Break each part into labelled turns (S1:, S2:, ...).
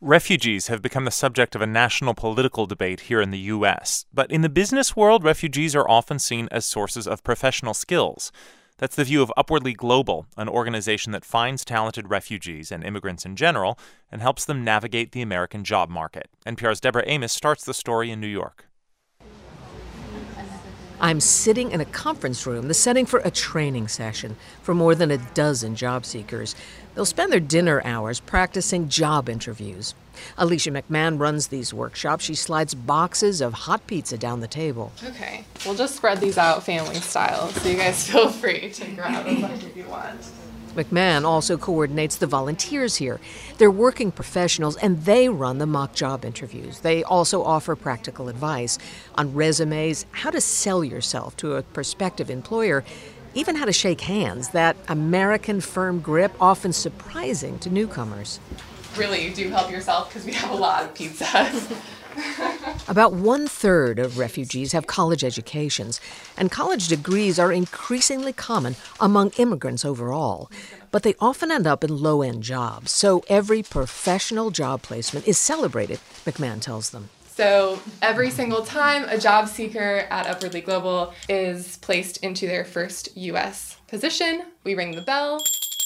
S1: Refugees have become the subject of a national political debate here in the U.S., but in the business world, refugees are often seen as sources of professional skills. That's the view of Upwardly Global, an organization that finds talented refugees and immigrants in general and helps them navigate the American job market. NPR's Deborah Amos starts the story in New York.
S2: I'm sitting in a conference room, the setting for a training session for more than a dozen job seekers. They'll spend their dinner hours practicing job interviews. Alicia McMahon runs these workshops. She slides boxes of hot pizza down the table.
S3: Okay, we'll just spread these out family style, so you guys feel free to grab as much as you want.
S2: McMahon also coordinates the volunteers here. They're working professionals, and they run the mock job interviews. They also offer practical advice on resumes, how to sell yourself to a prospective employer, even how to shake hands, that American firm grip, often surprising to newcomers.
S3: Really, you do help yourself because we have a lot of pizzas.
S2: About 1/3 of refugees have college educations, and college degrees are increasingly common among immigrants overall. But they often end up in low-end jobs, so every professional job placement is celebrated, McMahon tells them.
S3: So every single time a job seeker at Upwardly Global is placed into their first U.S. position, we ring the bell.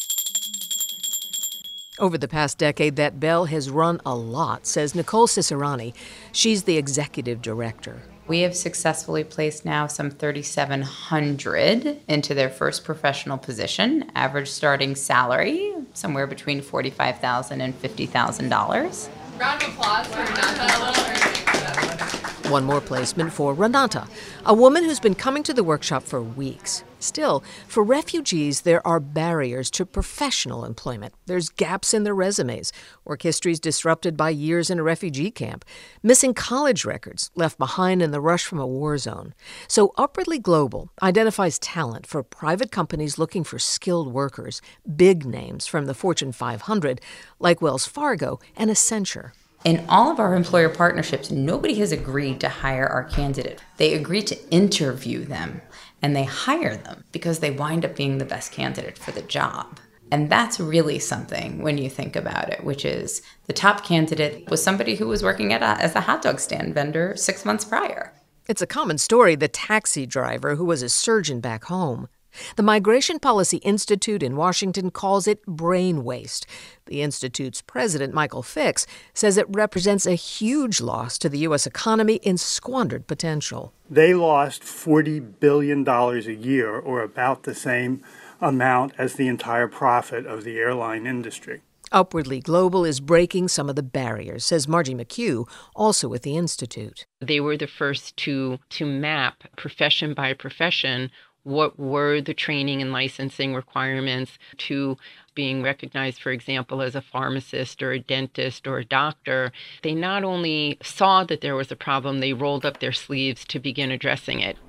S2: Over the past decade, that bell has run a lot, says Nicole Cicerani. She's the executive director.
S4: We have successfully placed now some 3,700 into their first professional position, average starting salary somewhere between $45,000 and $50,000.
S3: Round of applause for Renata.
S2: One more placement for Renata, a woman who's been coming to the workshop for weeks. Still, for refugees, there are barriers to professional employment. There's gaps in their resumes, work histories disrupted by years in a refugee camp, missing college records left behind in the rush from a war zone. So Upwardly Global identifies talent for private companies looking for skilled workers, big names from the Fortune 500 like Wells Fargo and Accenture.
S4: In all of our employer partnerships, nobody has agreed to hire our candidate. They agree to interview them, and they hire them because they wind up being the best candidate for the job. And that's really something when you think about it, which is the top candidate was somebody who was working as a hot dog stand vendor 6 months prior.
S2: It's a common story, the taxi driver who was a surgeon back home. The Migration Policy Institute in Washington calls it brain waste. The Institute's president, Michael Fix, says it represents a huge loss to the U.S. economy in squandered potential.
S5: They lost $40 billion a year, or about the same amount as the entire profit of the airline industry.
S2: Upwardly Global is breaking some of the barriers, says Margie McHugh, also with the Institute.
S6: They were the first to map profession by profession what were the training and licensing requirements to being recognized, for example, as a pharmacist or a dentist or a doctor. They not only saw that there was a problem, they rolled up their sleeves to begin addressing it.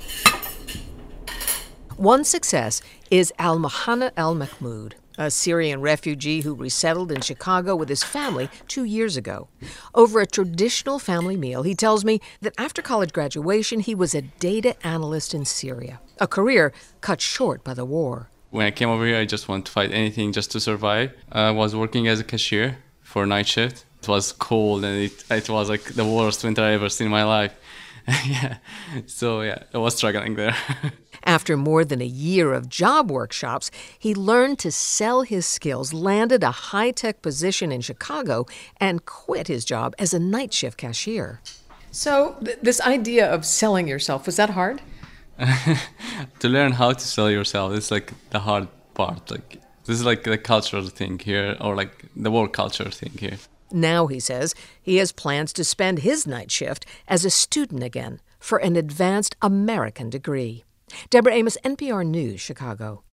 S2: One success is Al-Muhanna Al-Mahmoud, a Syrian refugee who resettled in Chicago with his family 2 years ago. Over a traditional family meal, he tells me that after college graduation, he was a data analyst in Syria, a career cut short by the war.
S7: When I came over here, I just wanted to fight anything just to survive. I was working as a cashier for a night shift. It was cold, and it was like the worst winter I ever seen in my life. I was struggling there.
S2: After more than a year of job workshops, he learned to sell his skills, landed a high-tech position in Chicago, and quit his job as a night shift cashier.
S8: So this idea of selling yourself, was that hard?
S7: To learn how to sell yourself is like the hard part. Like this is like the cultural thing here, or like the work culture thing here.
S2: Now, he says, he has plans to spend his night shift as a student again for an advanced American degree. Deborah Amos, NPR News, Chicago.